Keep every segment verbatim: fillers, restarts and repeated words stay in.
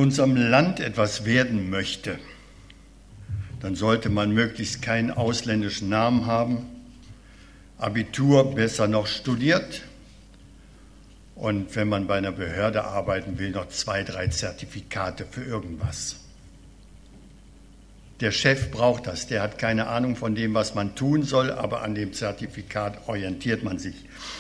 unserem Land etwas werden möchte, dann sollte man möglichst keinen ausländischen Namen haben, Abitur besser noch studiert und wenn man bei einer Behörde arbeiten will, noch zwei, drei Zertifikate für irgendwas. Der Chef braucht das, der hat keine Ahnung von dem, was man tun soll, aber an dem Zertifikat orientiert man sich.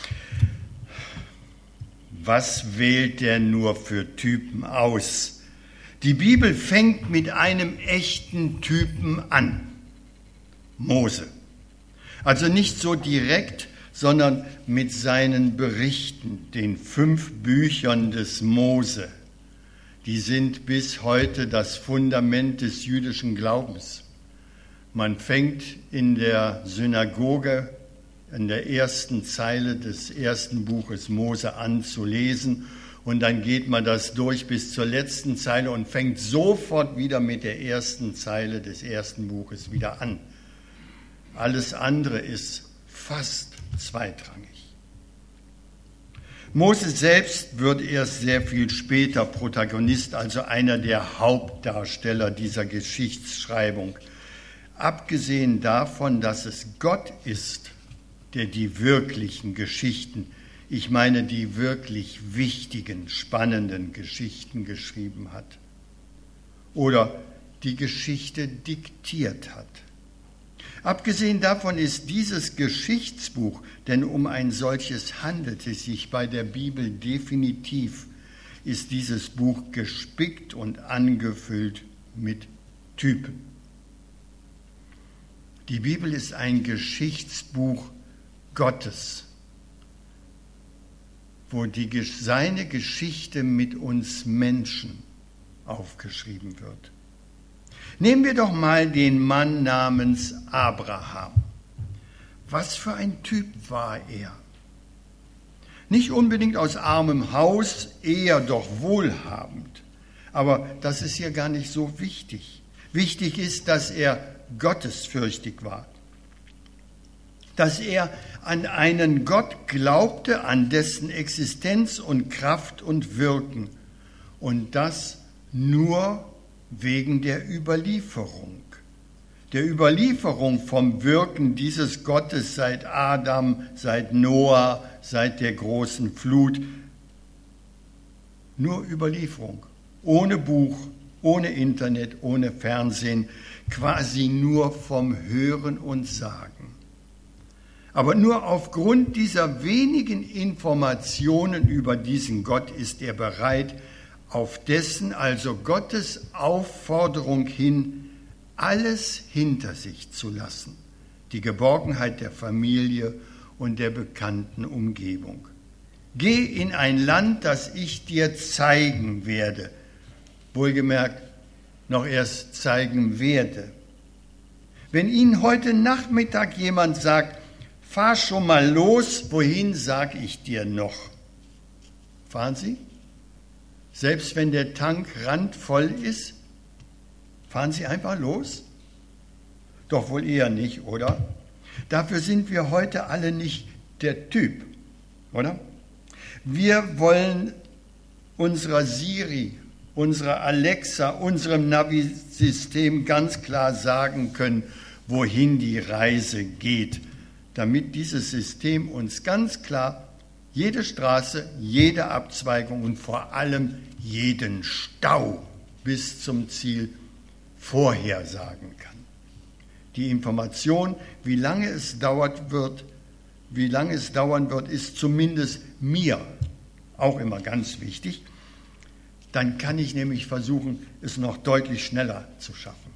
Was wählt der nur für Typen aus? Die Bibel fängt mit einem echten Typen an, Mose. Also nicht so direkt, sondern mit seinen Berichten, den fünf Büchern des Mose. Die sind bis heute das Fundament des jüdischen Glaubens. Man fängt in der Synagoge in der ersten Zeile des ersten Buches Mose an zu lesen und dann geht man das durch bis zur letzten Zeile und fängt sofort wieder mit der ersten Zeile des ersten Buches wieder an. Alles andere ist fast zweitrangig. Mose selbst wird erst sehr viel später Protagonist, also einer der Hauptdarsteller dieser Geschichtsschreibung. Abgesehen davon, dass es Gott ist, der die wirklichen Geschichten, ich meine die wirklich wichtigen, spannenden Geschichten geschrieben hat oder die Geschichte diktiert hat. Abgesehen davon ist dieses Geschichtsbuch, denn um ein solches handelt es sich bei der Bibel definitiv, ist dieses Buch gespickt und angefüllt mit Typen. Die Bibel ist ein Geschichtsbuch Gottes, wo die, seine Geschichte mit uns Menschen aufgeschrieben wird. Nehmen wir doch mal den Mann namens Abraham. Was für ein Typ war er? Nicht unbedingt aus armem Haus, eher doch wohlhabend. Aber das ist ja gar nicht so wichtig. Wichtig ist, dass er gottesfürchtig war. Dass er an einen Gott glaubte, an dessen Existenz und Kraft und Wirken. Und das nur wegen der Überlieferung. Der Überlieferung vom Wirken dieses Gottes seit Adam, seit Noah, seit der großen Flut. Nur Überlieferung. Ohne Buch, ohne Internet, ohne Fernsehen. Quasi nur vom Hören und Sagen. Aber nur aufgrund dieser wenigen Informationen über diesen Gott ist er bereit, auf dessen, also Gottes Aufforderung hin, alles hinter sich zu lassen. Die Geborgenheit der Familie und der bekannten Umgebung. Geh in ein Land, das ich dir zeigen werde. Wohlgemerkt, noch erst zeigen werde. Wenn Ihnen heute Nachmittag jemand sagt, fahr schon mal los, wohin, sag ich dir noch. Fahren Sie? Selbst wenn der Tank randvoll ist, fahren Sie einfach los? Doch wohl eher nicht, oder? Dafür sind wir heute alle nicht der Typ, oder? Wir wollen unserer Siri, unserer Alexa, unserem Navi-System ganz klar sagen können, wohin die Reise geht, damit dieses System uns ganz klar jede Straße, jede Abzweigung und vor allem jeden Stau bis zum Ziel vorhersagen kann. Die Information, wie lange es dauert wird, wie lange es dauern wird, ist zumindest mir auch immer ganz wichtig. Dann kann ich nämlich versuchen, es noch deutlich schneller zu schaffen.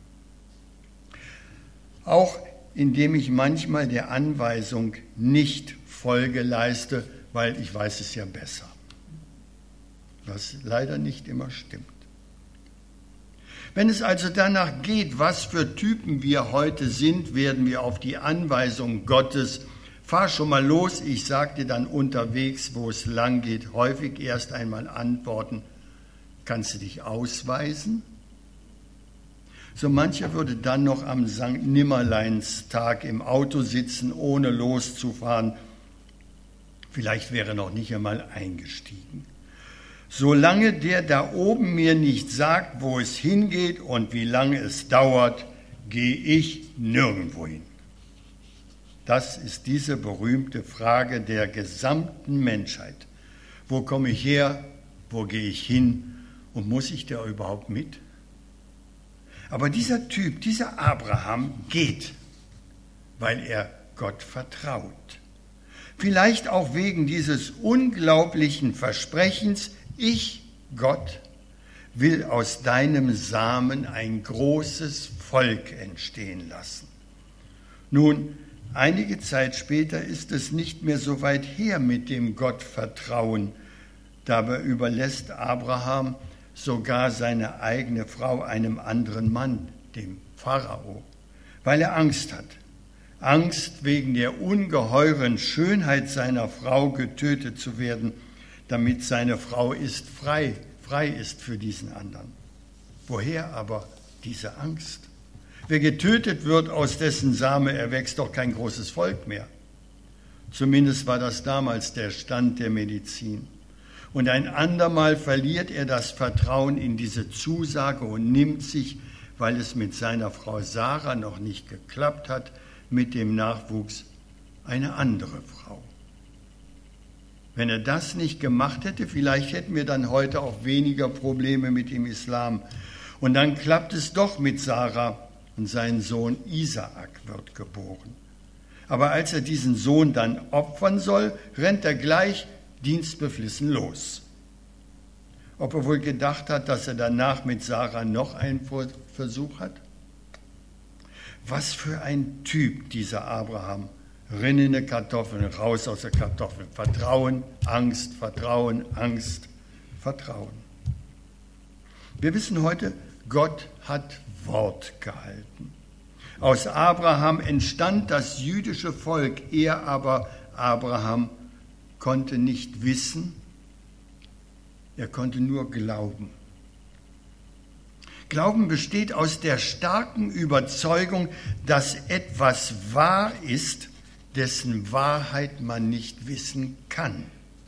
Auch indem ich manchmal der Anweisung nicht Folge leiste, weil ich weiß es ja besser. Was leider nicht immer stimmt. Wenn es also danach geht, was für Typen wir heute sind, werden wir auf die Anweisung Gottes, fahr schon mal los, ich sag dir dann unterwegs, wo es lang geht, häufig erst einmal antworten, kannst du dich ausweisen? So mancher würde dann noch am Sankt Nimmerleinstag im Auto sitzen, ohne loszufahren. Vielleicht wäre noch nicht einmal eingestiegen. Solange der da oben mir nicht sagt, wo es hingeht und wie lange es dauert, gehe ich nirgendwo hin. Das ist diese berühmte Frage der gesamten Menschheit. Wo komme ich her? Wo gehe ich hin? Und muss ich da überhaupt mit? Aber dieser Typ, dieser Abraham geht, weil er Gott vertraut. Vielleicht auch wegen dieses unglaublichen Versprechens, ich, Gott, will aus deinem Samen ein großes Volk entstehen lassen. Nun, einige Zeit später ist es nicht mehr so weit her mit dem Gottvertrauen. Dabei überlässt Abraham sogar seine eigene Frau einem anderen Mann, dem Pharao, weil er Angst hat. Angst, wegen der ungeheuren Schönheit seiner Frau getötet zu werden, damit seine Frau ist frei, frei ist für diesen anderen. Woher aber diese Angst? Wer getötet wird, aus dessen Same erwächst doch kein großes Volk mehr. Zumindest war das damals der Stand der Medizin. Und ein andermal verliert er das Vertrauen in diese Zusage und nimmt sich, weil es mit seiner Frau Sarah noch nicht geklappt hat, mit dem Nachwuchs eine andere Frau. Wenn er das nicht gemacht hätte, vielleicht hätten wir dann heute auch weniger Probleme mit dem Islam. Und dann klappt es doch mit Sarah und sein Sohn Isaak wird geboren. Aber als er diesen Sohn dann opfern soll, rennt er gleich dienstbeflissen los. Ob er wohl gedacht hat, dass er danach mit Sarah noch einen Versuch hat? Was für ein Typ, dieser Abraham. Rinnende Kartoffeln, raus aus der Kartoffel. Vertrauen, Angst, Vertrauen, Angst, Vertrauen. Wir wissen heute, Gott hat Wort gehalten. Aus Abraham entstand das jüdische Volk, er aber, Abraham, konnte nicht wissen, er konnte nur glauben. Glauben besteht aus der starken Überzeugung, dass etwas wahr ist, dessen Wahrheit man nicht wissen kann.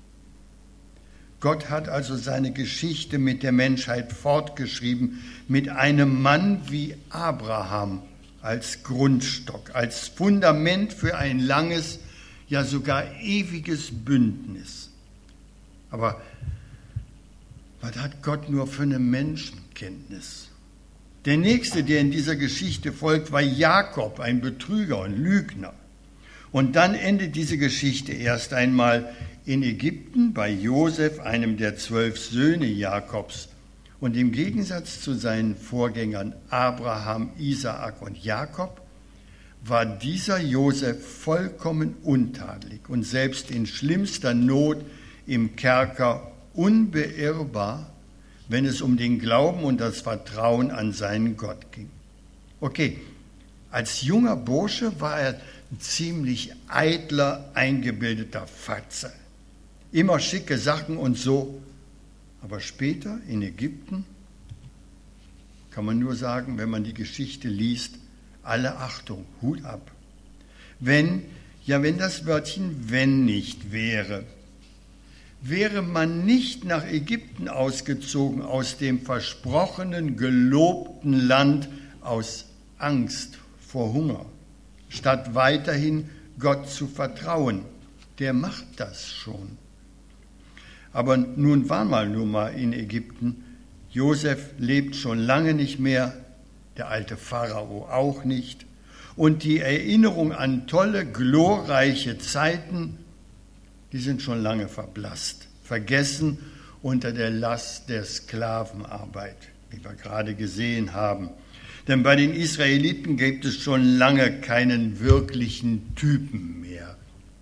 Gott hat also seine Geschichte mit der Menschheit fortgeschrieben, mit einem Mann wie Abraham als Grundstock, als Fundament für ein langes, ja sogar ewiges Bündnis. Aber was hat Gott nur für eine Menschenkenntnis? Der nächste, der in dieser Geschichte folgt, war Jakob, ein Betrüger und Lügner. Und dann endet diese Geschichte erst einmal in Ägypten bei Josef, einem der zwölf Söhne Jakobs. Und im Gegensatz zu seinen Vorgängern Abraham, Isaak und Jakob war dieser Josef vollkommen untadelig und selbst in schlimmster Not im Kerker unbeirrbar, wenn es um den Glauben und das Vertrauen an seinen Gott ging. Okay, als junger Bursche war er ein ziemlich eitler, eingebildeter Fatze. Immer schicke Sachen und so. Aber später in Ägypten kann man nur sagen, wenn man die Geschichte liest, alle Achtung, Hut ab. Wenn, ja wenn das Wörtchen wenn nicht wäre, wäre man nicht nach Ägypten ausgezogen, aus dem versprochenen, gelobten Land, aus Angst vor Hunger, statt weiterhin Gott zu vertrauen. Der macht das schon. Aber nun war mal nur mal in Ägypten. Josef lebt schon lange nicht mehr, der alte Pharao auch nicht. Und die Erinnerung an tolle, glorreiche Zeiten, die sind schon lange verblasst, vergessen unter der Last der Sklavenarbeit, wie wir gerade gesehen haben. Denn bei den Israeliten gibt es schon lange keinen wirklichen Typen mehr.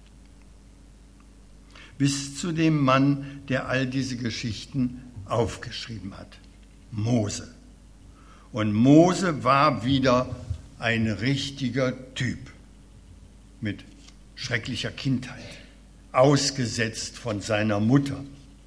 Bis zu dem Mann, der all diese Geschichten aufgeschrieben hat, Mose. Und Mose war wieder ein richtiger Typ mit schrecklicher Kindheit, ausgesetzt von seiner Mutter,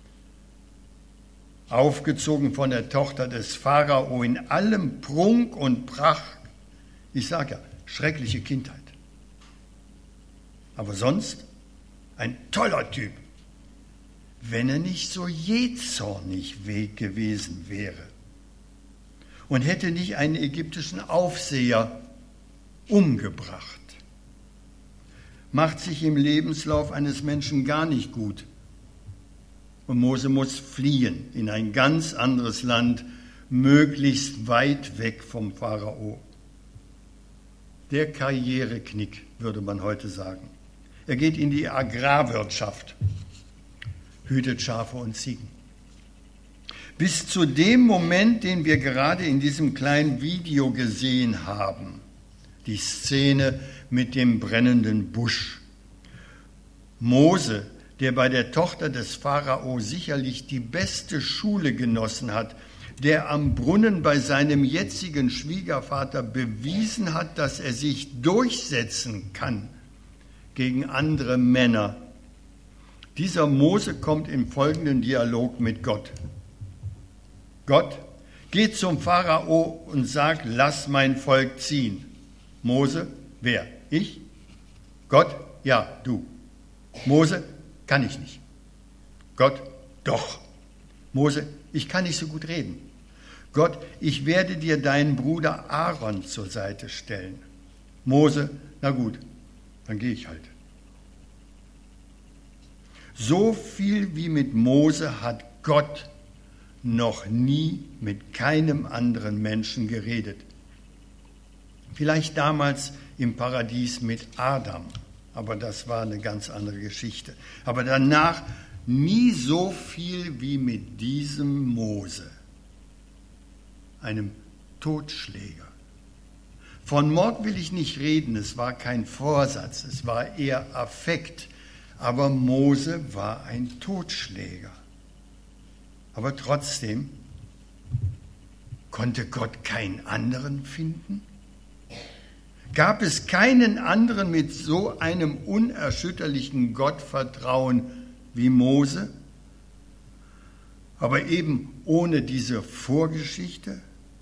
aufgezogen von der Tochter des Pharao in allem Prunk und Pracht. Ich sage ja, schreckliche Kindheit. Aber sonst ein toller Typ. wenn er nicht so jähzornig gewesen wäre und hätte nicht einen ägyptischen Aufseher umgebracht. Macht sich im Lebenslauf eines Menschen gar nicht gut. Und Mose muss fliehen in ein ganz anderes Land, möglichst weit weg vom Pharao. Der Karriereknick, würde man heute sagen. Er geht in die Agrarwirtschaft, hütet Schafe und Ziegen. Bis zu dem Moment, den wir gerade in diesem kleinen Video gesehen haben, die Szene mit dem brennenden Busch. Mose, der bei der Tochter des Pharao sicherlich die beste Schule genossen hat, der am Brunnen bei seinem jetzigen Schwiegervater bewiesen hat, dass er sich durchsetzen kann gegen andere Männer. Dieser Mose kommt im folgenden Dialog mit Gott. Gott, geht zum Pharao und sagt, lass mein Volk ziehen. Mose, wer? Ich? Gott, ja, du. Mose, kann ich nicht. Gott, doch. Mose, ich kann nicht so gut reden. Gott, ich werde dir deinen Bruder Aaron zur Seite stellen. Mose, na gut, dann gehe ich halt. So viel wie mit Mose hat Gott noch nie mit keinem anderen Menschen geredet. Vielleicht damals im Paradies mit Adam, aber das war eine ganz andere Geschichte. Aber danach nie so viel wie mit diesem Mose, einem Totschläger. Von Mord will ich nicht reden, es war kein Vorsatz, es war eher Affekt. Aber Mose war ein Totschläger. Aber trotzdem konnte Gott keinen anderen finden? Gab es keinen anderen mit so einem unerschütterlichen Gottvertrauen wie Mose? Aber eben ohne diese Vorgeschichte?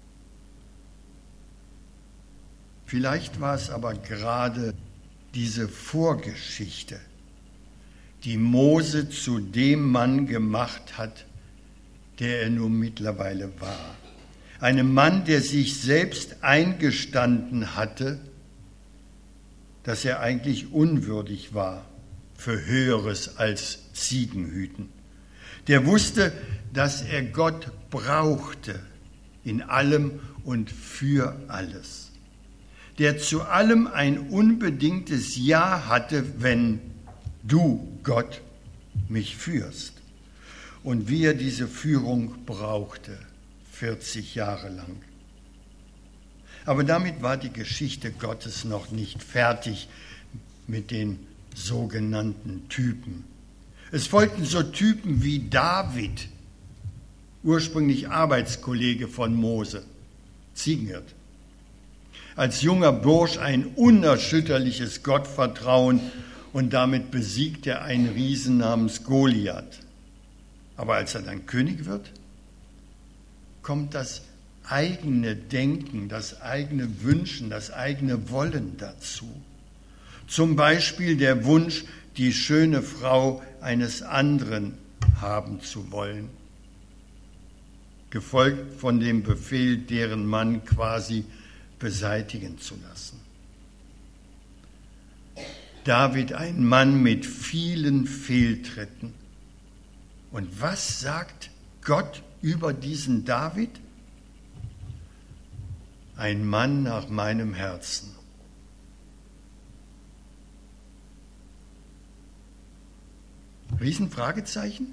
Vielleicht war es aber gerade diese Vorgeschichte, die Mose zu dem Mann gemacht hat, der er nun mittlerweile war. Einem Mann, der sich selbst eingestanden hatte, dass er eigentlich unwürdig war für Höheres als Ziegenhüten. Der wusste, dass er Gott brauchte in allem und für alles. Der zu allem ein unbedingtes Ja hatte, wenn du, Gott, mich führst. Und wie er diese Führung brauchte, vierzig Jahre lang. Aber damit war die Geschichte Gottes noch nicht fertig mit den sogenannten Typen. Es folgten so Typen wie David, ursprünglich Arbeitskollege von Mose, Ziegenhirt. Als junger Bursch ein unerschütterliches Gottvertrauen und damit besiegt er einen Riesen namens Goliath. Aber als er dann König wird, kommt das eigene Denken, das eigene Wünschen, das eigene Wollen dazu. Zum Beispiel der Wunsch, die schöne Frau eines anderen haben zu wollen, gefolgt von dem Befehl, deren Mann quasi beseitigen zu lassen. David, ein Mann mit vielen Fehltritten. Und was sagt Gott über diesen David? Ein Mann nach meinem Herzen. Riesenfragezeichen?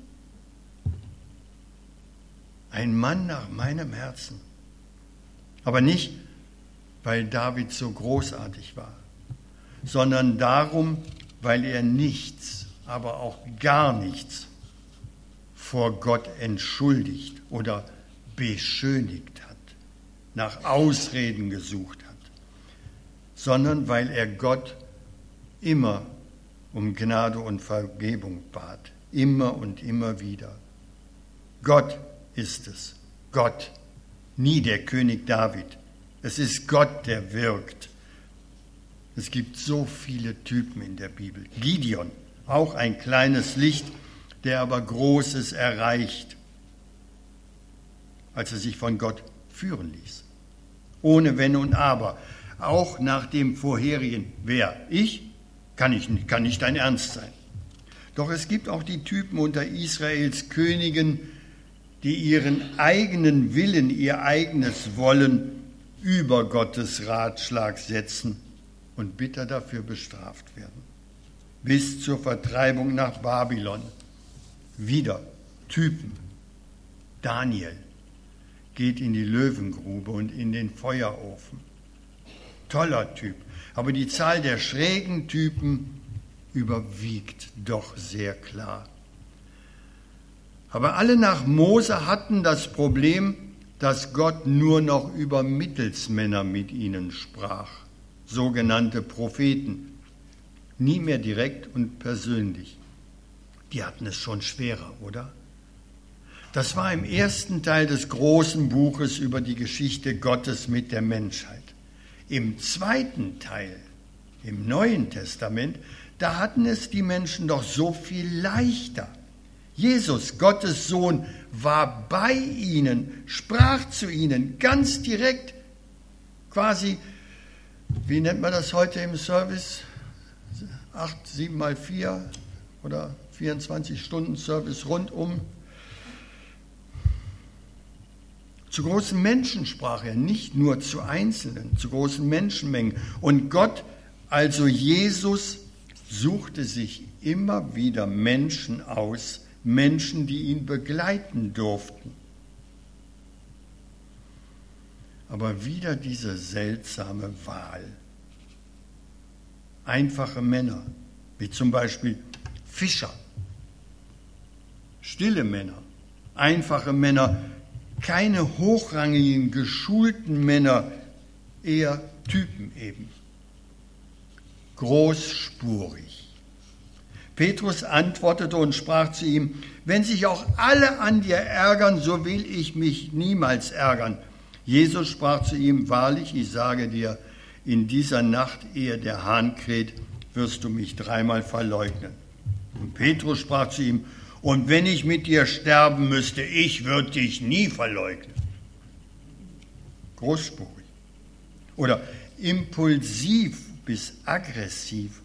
Ein Mann nach meinem Herzen. Aber nicht, weil David so großartig war, sondern darum, weil er nichts, aber auch gar nichts vor Gott entschuldigt oder beschönigt hat, nach Ausreden gesucht hat, sondern weil er Gott immer um Gnade und Vergebung bat, immer und immer wieder. Gott ist es, Gott, nie der König David. Es ist Gott, der wirkt. Es gibt so viele Typen in der Bibel. Gideon, auch ein kleines Licht, der aber Großes erreicht, als er sich von Gott führen ließ. Ohne Wenn und Aber. Auch nach dem vorherigen, wer? Ich? Kann, ich, kann nicht dein Ernst sein. Doch es gibt auch die Typen unter Israels Königen, die ihren eigenen Willen, ihr eigenes Wollen über Gottes Ratschlag setzen und bitter dafür bestraft werden. Bis zur Vertreibung nach Babylon. Wieder Typen. Daniel geht in die Löwengrube und in den Feuerofen. Toller Typ. Aber die Zahl der schrägen Typen überwiegt doch sehr klar. Aber alle nach Mose hatten das Problem, dass Gott nur noch über Mittelsmänner mit ihnen sprach, sogenannte Propheten, nie mehr direkt und persönlich. Die hatten es schon schwerer, oder? Das war im ersten Teil des großen Buches über die Geschichte Gottes mit der Menschheit. Im zweiten Teil, im Neuen Testament, da hatten es die Menschen doch so viel leichter. Jesus, Gottes Sohn, war bei ihnen, sprach zu ihnen ganz direkt, quasi, wie nennt man das heute im Service? Acht, sieben mal vier oder vierundzwanzig Stunden Service rundum. Zu großen Menschen sprach er, nicht nur zu Einzelnen, zu großen Menschenmengen. Und Gott, also Jesus, suchte sich immer wieder Menschen aus, Menschen, die ihn begleiten durften. Aber wieder diese seltsame Wahl. Einfache Männer, wie zum Beispiel Fischer, stille Männer, einfache Männer, keine hochrangigen, geschulten Männer, eher Typen eben. Großspurig. Petrus antwortete und sprach zu ihm, wenn sich auch alle an dir ärgern, so will ich mich niemals ärgern. Jesus sprach zu ihm, wahrlich, ich sage dir, in dieser Nacht, ehe der Hahn kräht, wirst du mich dreimal verleugnen. Und Petrus sprach zu ihm, und wenn ich mit dir sterben müsste, ich würde dich nie verleugnen. Großspurig. Oder impulsiv bis aggressiv.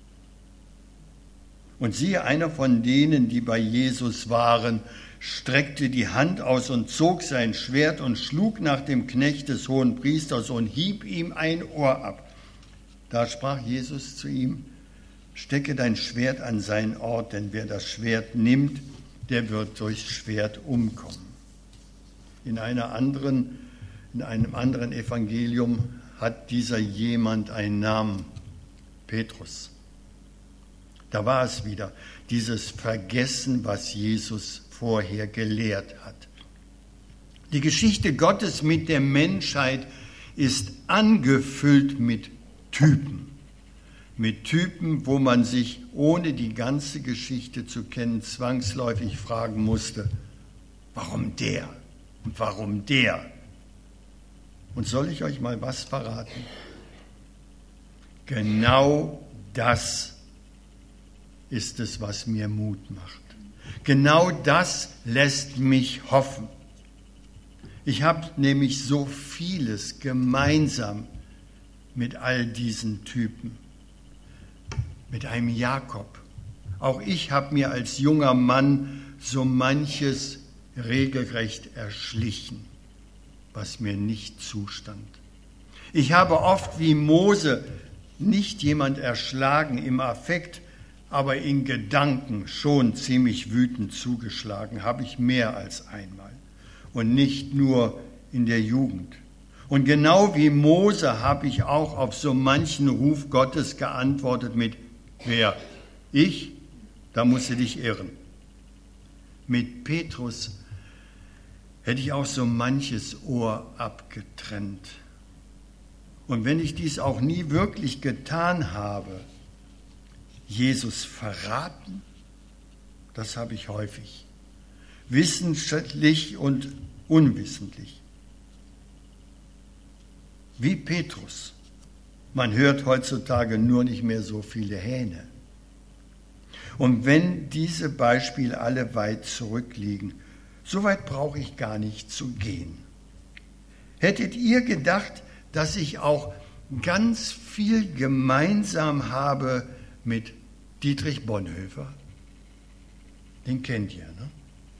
Und siehe, einer von denen, die bei Jesus waren, streckte die Hand aus und zog sein Schwert und schlug nach dem Knecht des Hohenpriesters und hieb ihm ein Ohr ab. Da sprach Jesus zu ihm, stecke dein Schwert an seinen Ort, denn wer das Schwert nimmt, der wird durchs Schwert umkommen. In einer anderen, in einem anderen Evangelium hat dieser jemand einen Namen, Petrus. Da war es wieder, dieses Vergessen, was Jesus vorher gelehrt hat. Die Geschichte Gottes mit der Menschheit ist angefüllt mit Typen. Mit Typen, wo man sich, ohne die ganze Geschichte zu kennen, zwangsläufig fragen musste, warum der und warum der? Und soll ich euch mal was verraten? Genau das ist es, was mir Mut macht. Genau das lässt mich hoffen. Ich habe nämlich so vieles gemeinsam mit all diesen Typen. Mit einem Jakob. Auch ich habe mir als junger Mann so manches regelrecht erschlichen, was mir nicht zustand. Ich habe oft wie Mose nicht jemand erschlagen im Affekt, aber in Gedanken schon ziemlich wütend zugeschlagen, habe ich mehr als einmal. Und nicht nur in der Jugend. Und genau wie Mose habe ich auch auf so manchen Ruf Gottes geantwortet mit, wer? Ich? Da musst du dich irren. Mit Petrus hätte ich auch so manches Ohr abgetrennt. Und wenn ich dies auch nie wirklich getan habe, Jesus verraten, das habe ich häufig, wissentlich und unwissentlich. Wie Petrus. Man hört heutzutage nur nicht mehr so viele Hähne. Und wenn diese Beispiele alle weit zurückliegen, so weit brauche ich gar nicht zu gehen. Hättet ihr gedacht, dass ich auch ganz viel gemeinsam habe mit Dietrich Bonhoeffer? Den kennt ihr, ne?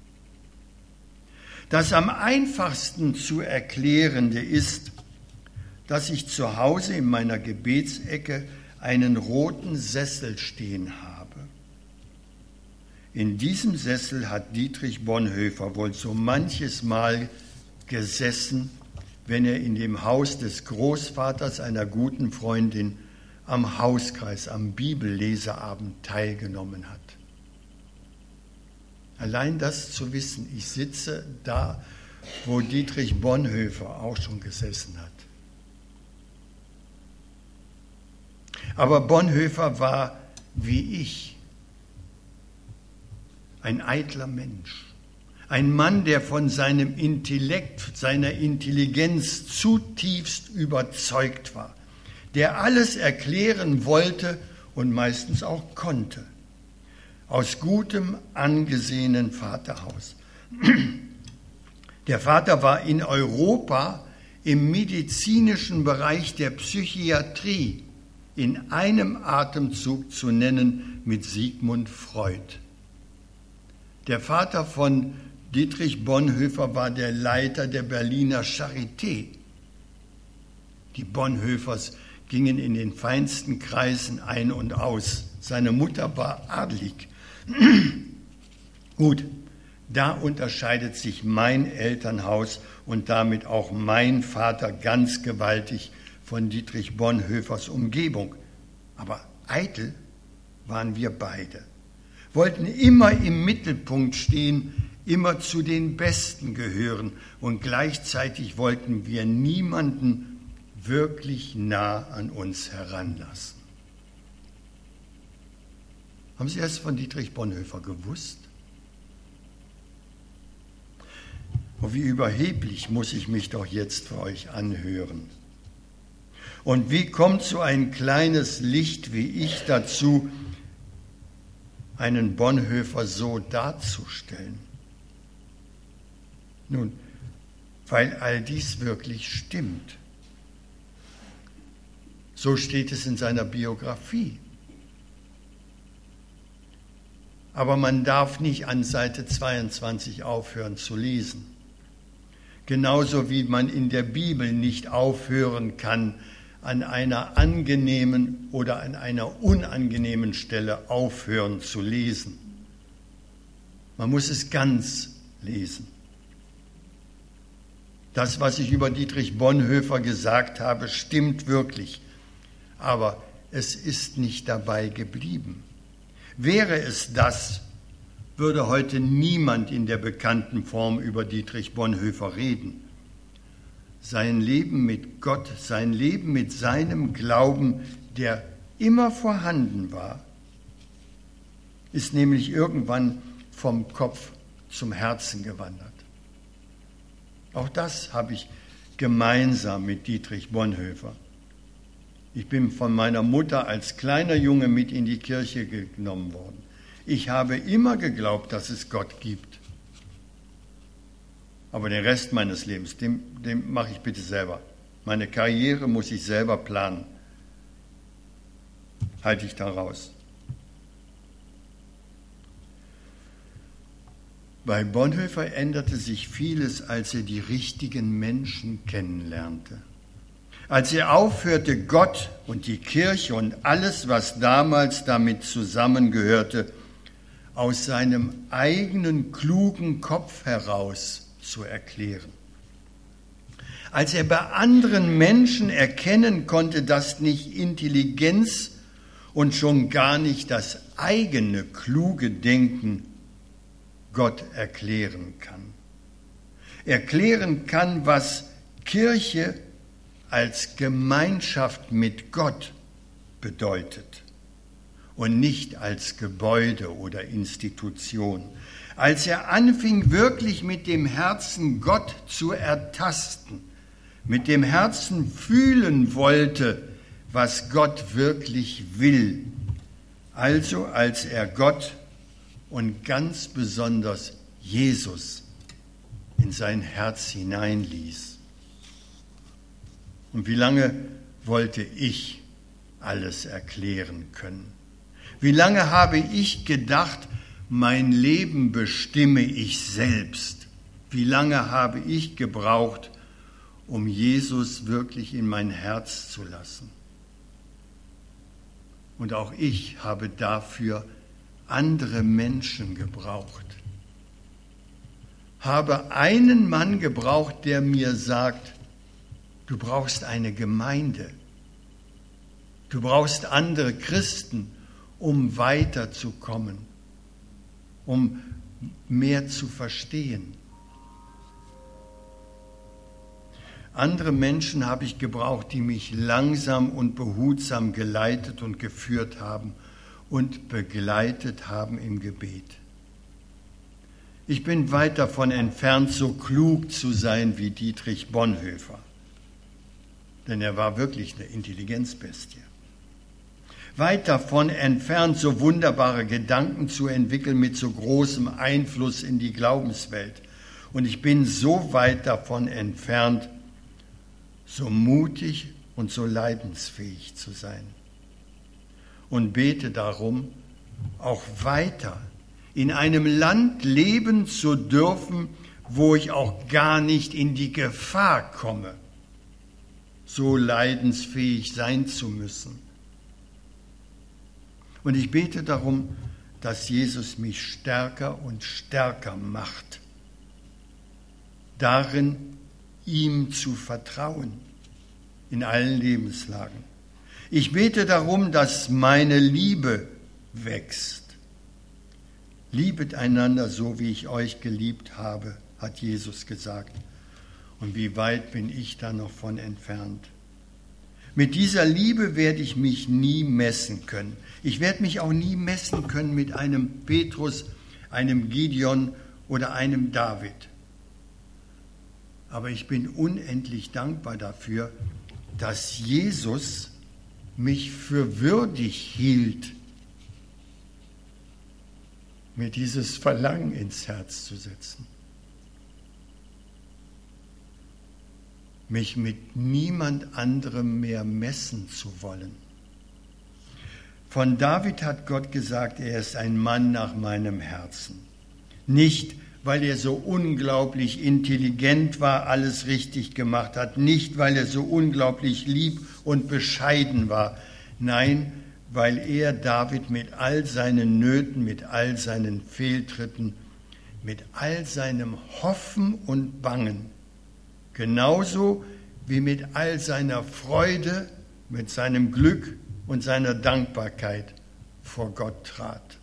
Das am einfachsten zu Erklärende ist, dass ich zu Hause in meiner Gebetsecke einen roten Sessel stehen habe. In diesem Sessel hat Dietrich Bonhoeffer wohl so manches Mal gesessen, wenn er in dem Haus des Großvaters einer guten Freundin am Hauskreis, am Bibelleseabend teilgenommen hat. Allein das zu wissen, ich sitze da, wo Dietrich Bonhoeffer auch schon gesessen hat. Aber Bonhoeffer war wie ich, ein eitler Mensch, ein Mann, der von seinem Intellekt, seiner Intelligenz zutiefst überzeugt war, der alles erklären wollte und meistens auch konnte, aus gutem, angesehenen Vaterhaus. Der Vater war in Europa im medizinischen Bereich der Psychiatrie in einem Atemzug zu nennen mit Sigmund Freud. Der Vater von Dietrich Bonhoeffer war der Leiter der Berliner Charité. Die Bonhoeffers gingen in den feinsten Kreisen ein und aus. Seine Mutter war adelig. Gut, da unterscheidet sich mein Elternhaus und damit auch mein Vater ganz gewaltig von Dietrich Bonhoeffers Umgebung. Aber eitel waren wir beide, wollten immer im Mittelpunkt stehen, immer zu den Besten gehören und gleichzeitig wollten wir niemanden wirklich nah an uns heranlassen. Haben Sie das von Dietrich Bonhoeffer gewusst? Und wie überheblich muss ich mich doch jetzt für euch anhören. Und wie kommt so ein kleines Licht wie ich dazu, einen Bonhoeffer so darzustellen? Nun, weil all dies wirklich stimmt. So steht es in seiner Biografie. Aber man darf nicht an Seite zweiundzwanzig aufhören zu lesen. Genauso wie man in der Bibel nicht aufhören kann, an einer angenehmen oder an einer unangenehmen Stelle aufhören zu lesen. Man muss es ganz lesen. Das, was ich über Dietrich Bonhoeffer gesagt habe, stimmt wirklich. Aber es ist nicht dabei geblieben. Wäre es das, würde heute niemand in der bekannten Form über Dietrich Bonhoeffer reden. Sein Leben mit Gott, sein Leben mit seinem Glauben, der immer vorhanden war, ist nämlich irgendwann vom Kopf zum Herzen gewandert. Auch das habe ich gemeinsam mit Dietrich Bonhoeffer. Ich bin von meiner Mutter als kleiner Junge mit in die Kirche genommen worden. Ich habe immer geglaubt, dass es Gott gibt. Aber den Rest meines Lebens, den, den mache ich bitte selber. Meine Karriere muss ich selber planen. Halte ich da raus. Bei Bonhoeffer änderte sich vieles, als er die richtigen Menschen kennenlernte. Als er aufhörte, Gott und die Kirche und alles, was damals damit zusammengehörte, aus seinem eigenen klugen Kopf heraus zu erklären. Als er bei anderen Menschen erkennen konnte, dass nicht Intelligenz und schon gar nicht das eigene kluge Denken Gott erklären kann. Erklären kann, was Kirche als Gemeinschaft mit Gott bedeutet und nicht als Gebäude oder Institution. Als er anfing, wirklich mit dem Herzen Gott zu ertasten, mit dem Herzen fühlen wollte, was Gott wirklich will, Also als er Gott und ganz besonders Jesus in sein Herz hineinließ. Und wie lange wollte ich alles erklären können? Wie lange habe ich gedacht, mein Leben bestimme ich selbst? Wie lange habe ich gebraucht, um Jesus wirklich in mein Herz zu lassen? Und auch ich habe dafür andere Menschen gebraucht. Habe einen Mann gebraucht, der mir sagt, du brauchst eine Gemeinde. Du brauchst andere Christen, um weiterzukommen, um mehr zu verstehen. Andere Menschen habe ich gebraucht, die mich langsam und behutsam geleitet und geführt haben und begleitet haben im Gebet. Ich bin weit davon entfernt, so klug zu sein wie Dietrich Bonhoeffer, denn er war wirklich eine Intelligenzbestie. Weit davon entfernt, so wunderbare Gedanken zu entwickeln mit so großem Einfluss in die Glaubenswelt. Und ich bin so weit davon entfernt, so mutig und so leidensfähig zu sein. Und bete darum, auch weiter in einem Land leben zu dürfen, wo ich auch gar nicht in die Gefahr komme, so leidensfähig sein zu müssen. Und ich bete darum, dass Jesus mich stärker und stärker macht, darin ihm zu vertrauen, in allen Lebenslagen. Ich bete darum, dass meine Liebe wächst. Liebet einander so, wie ich euch geliebt habe, hat Jesus gesagt. Und wie weit bin ich da noch von entfernt? Mit dieser Liebe werde ich mich nie messen können. Ich werde mich auch nie messen können mit einem Petrus, einem Gideon oder einem David. Aber ich bin unendlich dankbar dafür, dass Jesus mich für würdig hielt, mir dieses Verlangen ins Herz zu setzen. Mich mit niemand anderem mehr messen zu wollen. Von David hat Gott gesagt, er ist ein Mann nach meinem Herzen. Nicht, weil er so unglaublich intelligent war, alles richtig gemacht hat, nicht, weil er so unglaublich lieb und bescheiden war. Nein, weil er David mit all seinen Nöten, mit all seinen Fehltritten, mit all seinem Hoffen und Bangen, genauso wie mit all seiner Freude, mit seinem Glück und seiner Dankbarkeit vor Gott trat.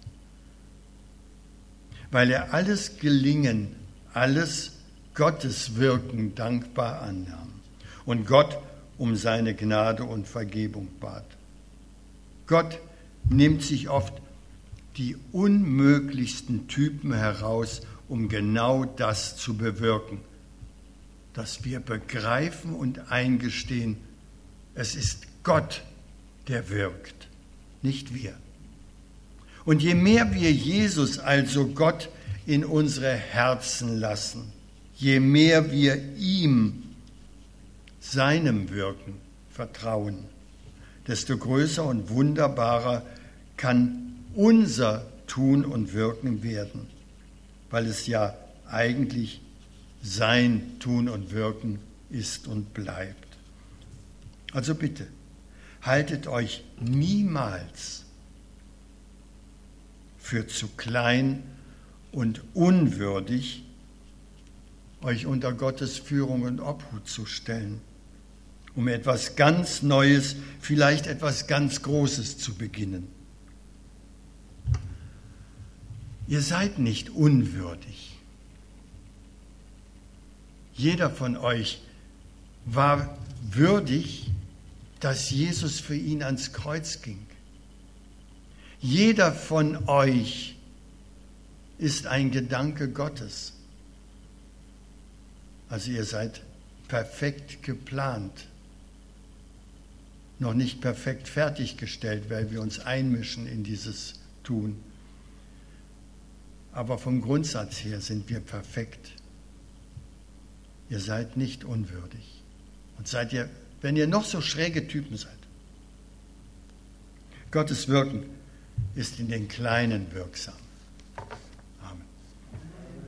Weil er alles Gelingen, alles Gottes Wirken dankbar annahm und Gott um seine Gnade und Vergebung bat. Gott nimmt sich oft die unmöglichsten Typen heraus, um genau das zu bewirken, dass wir begreifen und eingestehen, es ist Gott, der wirkt, nicht wir. Und je mehr wir Jesus, also Gott, in unsere Herzen lassen, je mehr wir ihm, seinem Wirken vertrauen, desto größer und wunderbarer kann unser Tun und Wirken werden, weil es ja eigentlich sein Tun und Wirken ist und bleibt. Also bitte, haltet euch niemals für zu klein und unwürdig, euch unter Gottes Führung und Obhut zu stellen, um etwas ganz Neues, vielleicht etwas ganz Großes zu beginnen. Ihr seid nicht unwürdig. Jeder von euch war würdig, dass Jesus für ihn ans Kreuz ging. Jeder von euch ist ein Gedanke Gottes. Also ihr seid perfekt geplant. noch nicht perfekt fertiggestellt, weil wir uns einmischen in dieses Tun. Aber vom Grundsatz her sind wir perfekt. Ihr seid nicht unwürdig. Und seid ihr, wenn ihr noch so schräge Typen seid. Gottes Wirken ist in den Kleinen wirksam.